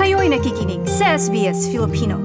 Kayo'y nakikinig sa SBS Filipino.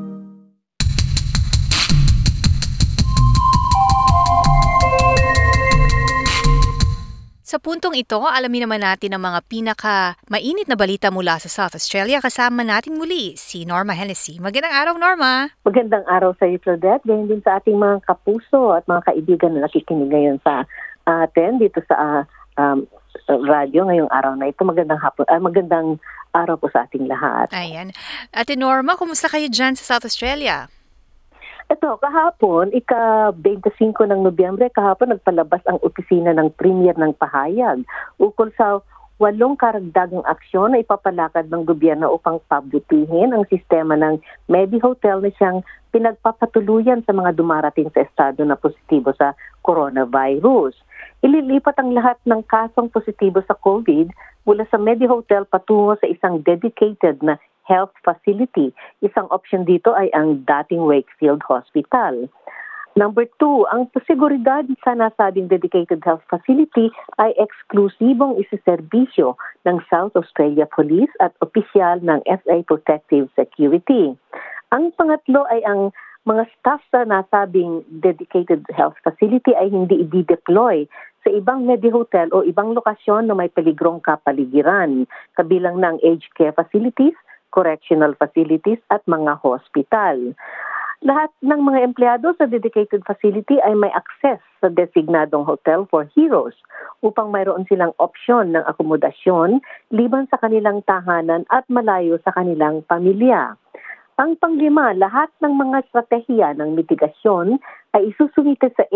Sa puntong ito, alamin naman natin ang mga pinaka-mainit na balita mula sa South Australia. Kasama natin muli si Norma Hennessy. Magandang araw, Norma! Magandang araw sa iyo, Claudette. Ganyan din sa ating mga kapuso at mga kaibigan na nakikinig ngayon sa atin dito sa radyo ngayong araw na ito. Magandang araw po sa ating lahat. Ayan. Ate Norma, kumusta kayo dyan sa South Australia? Ito, kahapon, ika-25 ng Nobyembre, kahapon nagpalabas ang opisina ng Premier ng pahayag ukol sa 8 karagdagang aksyon na ipapalakad ng gobyerno upang pabutihin ang sistema ng Medi-Hotel na siyang pinagpapatuluyan sa mga dumarating sa estado na positibo sa coronavirus. Ililipat ang lahat ng kasong positibo sa COVID mula sa Medi-Hotel patungo sa isang dedicated na health facility. Isang option dito ay ang dating Wakefield Hospital. Number 2, ang seguridad sa nasabing dedicated health facility ay eksklusibong isiserbisyo ng South Australia Police at opisyal ng SA Protective Security. Ang pangatlo ay ang mga staff sa nasabing dedicated health facility ay hindi i-deploy sa ibang Medi-Hotel o ibang lokasyon na may peligrong kapaligiran, kabilang ng aged care facilities, correctional facilities at mga hospital. Lahat ng mga empleyado sa dedicated facility ay may access sa designadong Hotel for Heroes upang mayroon silang opsyon ng akomodasyon liban sa kanilang tahanan at malayo sa kanilang pamilya. Ang panglima, lahat ng mga estratehiya ng mitigasyon ay isusumite sa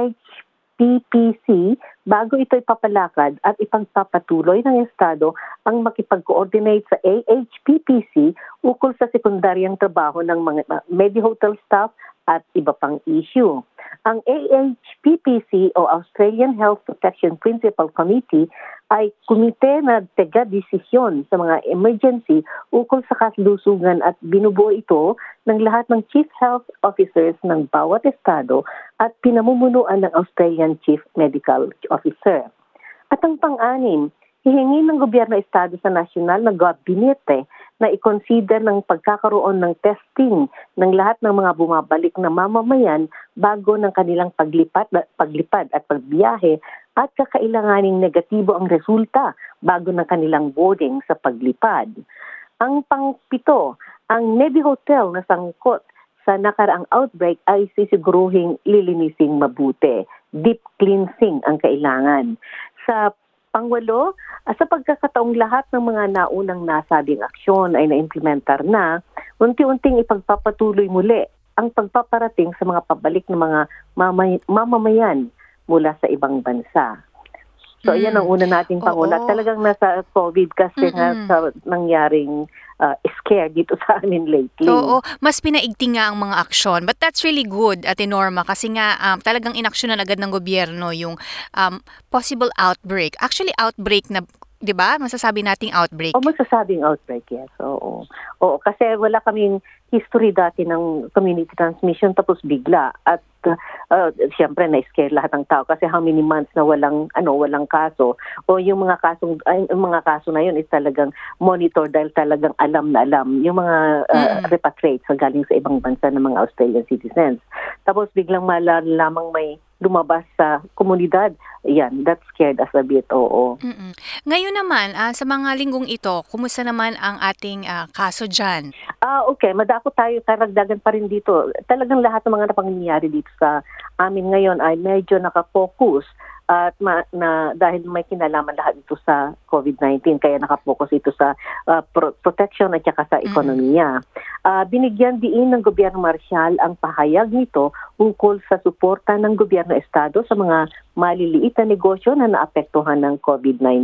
AHPPC bago ito ipapalakad at ipagpapatuloy ng Estado ang makipag-coordinate sa AHPPC ukol sa sekundaryang trabaho ng mga Medi-Hotel staff at iba pang issue. Ang AHPPC o Australian Health Protection Principal Committee ay komite na taga-desisyon sa mga emergency ukol sa kalusugan at binubuo ito ng lahat ng Chief Health Officers ng bawat estado at pinamumunuan ng Australian Chief Medical Officer. At ang pang-anim, hihingi ng gobyerno estado sa nasyonal na gabinete na i-consider ng pagkakaroon ng testing ng lahat ng mga bumabalik na mamamayan bago ng kanilang paglipad at pagbiyahe at kakailanganing negatibo ang resulta bago ng kanilang boarding sa paglipad. Ang pang-pito, ang Medi-Hotel na sangkot sa nakaraang outbreak ay sisiguruhing lilinising mabuti. Deep cleansing ang kailangan. Sa pangwalo, sa pagkakataong lahat ng mga naunang nasabing aksyon ay na-implementar na, unti-unting ipagpapatuloy muli ang pagpaparating sa mga pabalik ng mga mamamayan mula sa ibang bansa. So, yan ang una nating pangulat. Talagang nasa COVID kasi nga sa nangyaring scare dito sa amin lately. Oo, mas pinaigting nga ang mga aksyon. But that's really good, Ate Norma, kasi nga talagang inaksyonan agad ng gobyerno yung possible outbreak. Actually, outbreak na, di ba? Masasabi nating outbreak. Masasabing outbreak, yes. Oo, kasi wala kaming history dati ng community transmission tapos bigla. At siyempre na-scare lahat ng tao kasi how many months na walang kaso o yung mga kaso na yun is talagang monitor dahil talagang alam na alam yung mga repatriates na galing sa ibang bansa ng mga Australian citizens. Tapos biglang lamang may lumabas sa komunidad. Yan, that scared us a bit, oo. Ngayon naman, sa mga linggong ito, kumusta naman ang ating kaso dyan? Okay, madako tayo, karagdagan pa rin dito. Talagang lahat ng mga napangyayari dito sa amin ngayon ay medyo nakafocus at dahil may kinalaman lahat ito sa COVID-19 kaya nakapokus ito sa protection at saka sa ekonomiya. Binigyan diin ng gobyerno marsyal ang pahayag nito ukol sa suporta ng gobyerno estado sa mga maliliit na negosyo na naapektuhan ng COVID-19.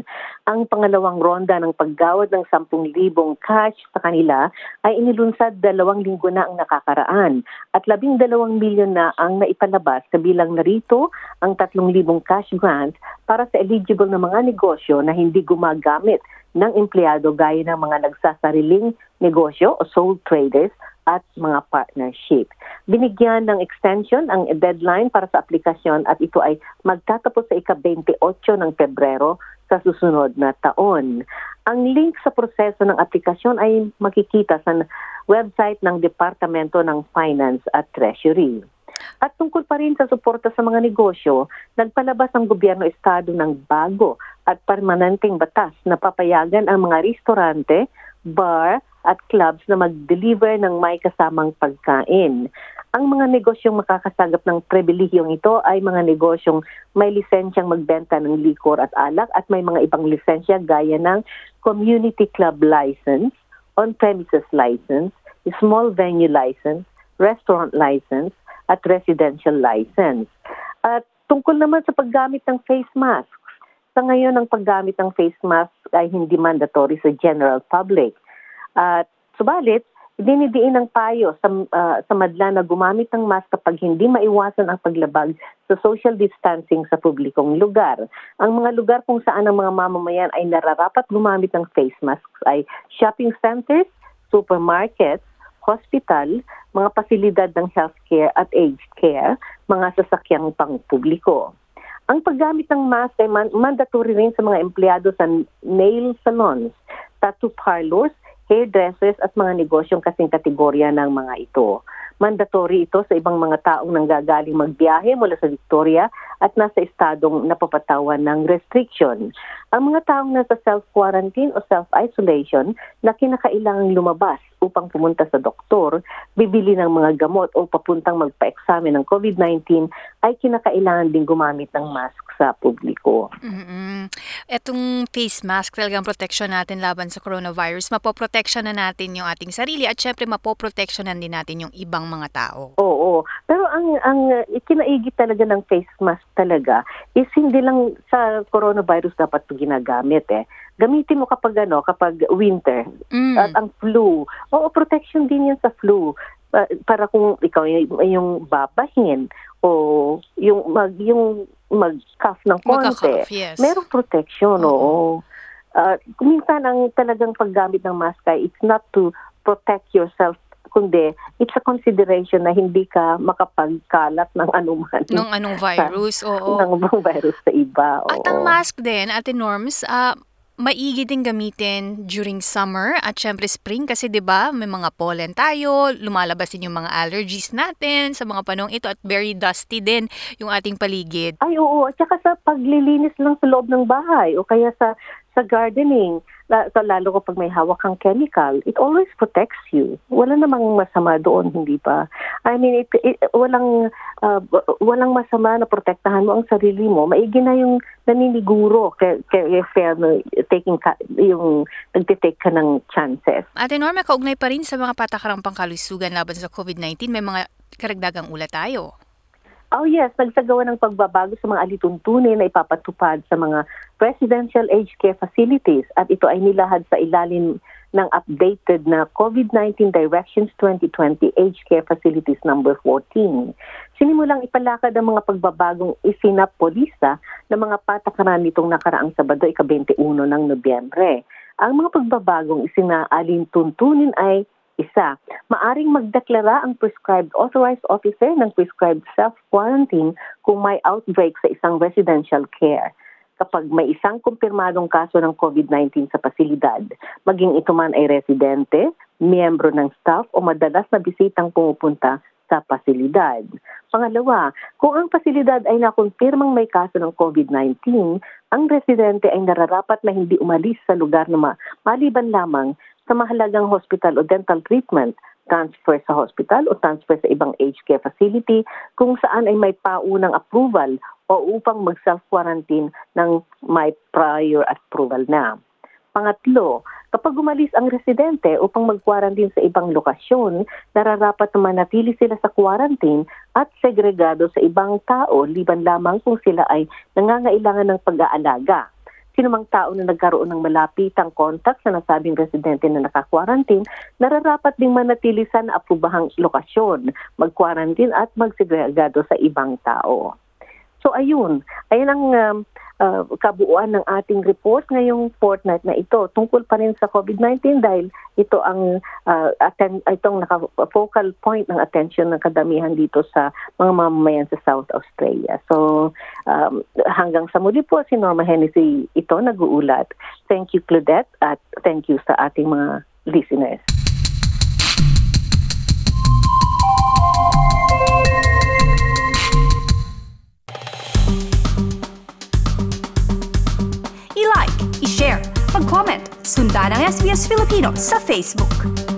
Ang pangalawang ronda ng paggawad ng 10,000 cash sa kanila ay inilunsad 2 linggo na ang nakakaraan at 12 milyon na ang naipalabas, kabilang narito ang 3,000 cash grant para sa eligible na mga negosyo na hindi gumagamit ng empleyado gaya ng mga nagsasariling negosyo o sole traders at mga partnership. Binigyan ng extension ang deadline para sa aplikasyon at ito ay magtatapos sa ika-28 ng Pebrero sa susunod na taon. Ang link sa proseso ng aplikasyon ay makikita sa website ng Departamento ng Finance at Treasury. At tungkol pa rin sa suporta sa mga negosyo, nagpalabas ang gobyerno-estado ng bago at permanenteng batas na papayagan ang mga restaurante, bar at clubs na mag-deliver ng may kasamang pagkain. Ang mga negosyong makakasagap ng pribilehiyong ito ay mga negosyong may lisensyang magbenta ng likor at alak at may mga ibang lisensya gaya ng community club license, on-premises license, small venue license, restaurant license, at residential license. At tungkol naman sa paggamit ng face masks, sa ngayon ang paggamit ng face mask ay hindi mandatory sa general public. At subalit, dinidiin ng payo sa madla na gumamit ng mask kapag hindi maiwasan ang paglabag sa social distancing sa publikong lugar. Ang mga lugar kung saan ang mga mamamayan ay nararapat gumamit ng face masks ay shopping centers, supermarkets, hospital, mga pasilidad ng healthcare at aged care, mga sasakyang pangpubliko. Ang paggamit ng mask ay mandatory rin sa mga empleyado sa nail salons, tattoo parlors, hairdressers at mga negosyong kasing kategorya ng mga ito. Mandatory ito sa ibang mga taong nanggagaling magbiyahe mula sa Victoria at nasa estadong napapatawan ng restriction. Ang mga taong nasa self-quarantine o self-isolation na kinakailangang lumabas upang pumunta sa doktor, bibili ng mga gamot o papuntang magpa-examine ng COVID-19 ay kinakailangan din gumamit ng mask sa publiko. Etong face mask, talagang protection natin laban sa coronavirus. Mapoprotection na natin yung ating sarili at syempre mapoprotectionan din natin yung ibang mga tao. Oo. Pero ang ikinaigit talaga ng face mask talaga is hindi lang sa coronavirus dapat ito ginagamit Gamitin mo kapag winter at ang flu. Oo, protection din yan sa flu. Para kung ikaw yung babahin o yung mag-cough ng konti, Magka-cough, yes. merong protection, oo. Minsan ang talagang paggamit ng mask ay it's not to protect yourself, kundi it's a consideration na hindi ka makapagkalat ng anuman. Nung anong virus, oo. Ng virus sa iba, oo. At ang mask din, Ate Norms, maigi din gamitin during summer at syempre spring kasi 'di ba may mga pollen tayo, lumalabas din yung mga allergies natin sa mga panahong ito at very dusty din yung ating paligid. Ay, oo. At saka sa paglilinis lang sa loob ng bahay o kaya sa gardening, lalo kapag may hawak kang chemical, it always protects you. Wala namang masama doon, hindi ba? I mean, walang masama na protektahan mo ang sarili mo. Maigi na yung naniniguro nagtitake ka ng chances. Ate Norma, kaugnay pa rin sa mga patakarang pangkalusugan laban sa COVID-19, may mga karagdagang ulat tayo. Oh yes, nagsagawa ng pagbabago sa mga alituntunin na ipapatupad sa mga residential aged care facilities at ito ay nilahad sa ilalim ng updated na COVID-19 Directions 2020 Aged Care Facilities number 14. Sinimulang ipalakad ang mga pagbabagong isinapolisa ng mga patakaran nitong nakaraang Sabado, ika-21 ng Nobyembre. Ang mga pagbabagong isinaalintuntunin ay isa, maaring magdeklara ang prescribed authorized officer ng prescribed self-quarantine kung may outbreak sa isang residential care. Kapag may isang kumpirmadong kaso ng COVID-19 sa pasilidad, maging ito man ay residente, miyembro ng staff o madalas na bisitang pumupunta sa pasilidad. Pangalawa, kung ang pasilidad ay nakumpirmang may kaso ng COVID-19, ang residente ay nararapat na hindi umalis sa lugar na maliban lamang sa mahalagang hospital o dental treatment, transfer sa hospital o transfer sa ibang aged care facility kung saan ay may paunang approval o upang mag-self-quarantine ng may prior approval na. Pangatlo, kapag umalis ang residente upang mag-quarantine sa ibang lokasyon, nararapat na manatili sila sa quarantine at segregado sa ibang tao liban lamang kung sila ay nangangailangan ng pag-aalaga. Sinumang tao na nagkaroon ng malapitang kontak sa nasabing residente na naka-quarantine, nararapat ding manatili sa naaprubahang lokasyon, mag-quarantine at magsegregado sa ibang tao. So So ayun ang kabuuan ng ating report ngayong fortnight na ito tungkol pa rin sa COVID-19 dahil ito ang itong focal point ng attention ng kadamihan dito sa mga mamamayan sa South Australia. So hanggang sa muli po, si Norma Hennessy ito nag-uulat. Thank you, Claudette, at thank you sa ating mga listeners. I-like, i-share, mag-comment, sundan ang SBS Filipino sa Facebook.